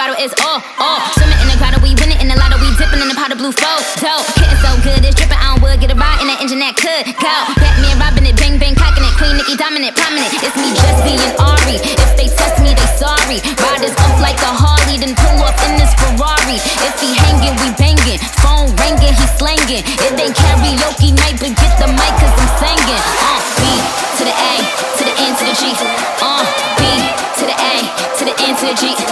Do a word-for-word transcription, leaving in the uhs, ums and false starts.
bottle is all, all. Swimming in the grotto, we winning in the lotto, we dipping in the pot of blue flow. Dope, hitting so good, it's dripping, I don't would get a ride in the engine that could go. Batman robbing it, bang bang cocking it, Queen Nicki dominant, prominent. It's me, Jesse and Ari. If they test me, they sorry. Riders up like a Harley, then pull off in this Ferrari. If he hanging, we banging. Phone ringing, he slanging. It ain't karaoke night, but get the mic 'cause I'm singing. Uh, B to the A, to the N to the G. Uh, B to the A, to the N to the G.